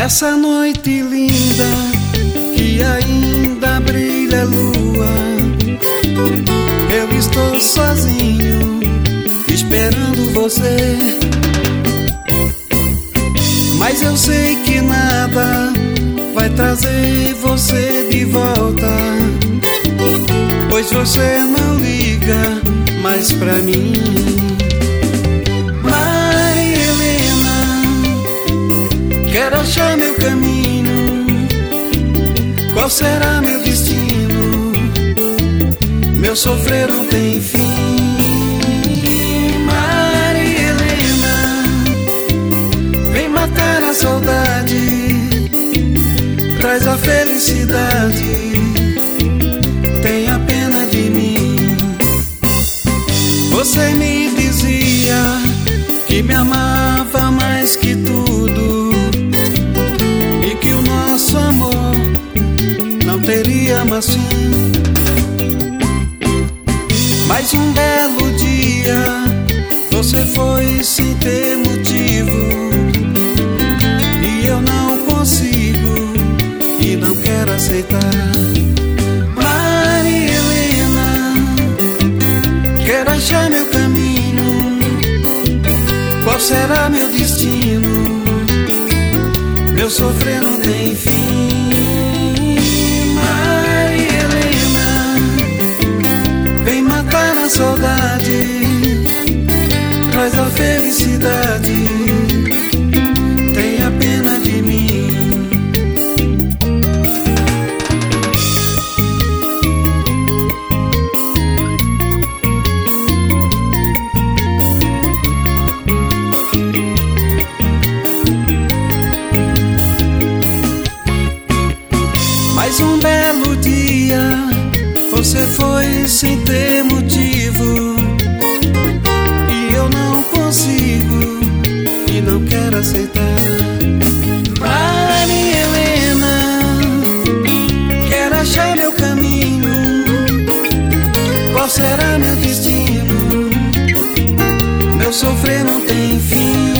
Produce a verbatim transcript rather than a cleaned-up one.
Nessa noite linda que ainda brilha a lua, eu estou sozinho esperando você. Mas eu sei que nada vai trazer você de volta, pois você não liga mais pra mim. Maria Helena, quero achar meu caminho, qual será meu destino? Meu sofrer não tem fim. Maria Helena, vem matar a saudade, traz a felicidade, tenha pena de mim. Você me dizia que me amava mais que tudo e que o nosso amor não teria mais fim. Mas um belo dia você foi sem ter motivo, e eu não consigo e não quero aceitar. Maria Helena, quero achar meu caminho, qual será meu destino? Meu sofrer não tem fim. Maria Helena, vem matar a saudade, traz a felicidade, tenha pena de mim. Mais um belo dia você foi sem ter motivo, e eu não consigo e não quero aceitar. Maria Helena, quero achar meu caminho, qual será meu destino? Meu sofrer não tem fim.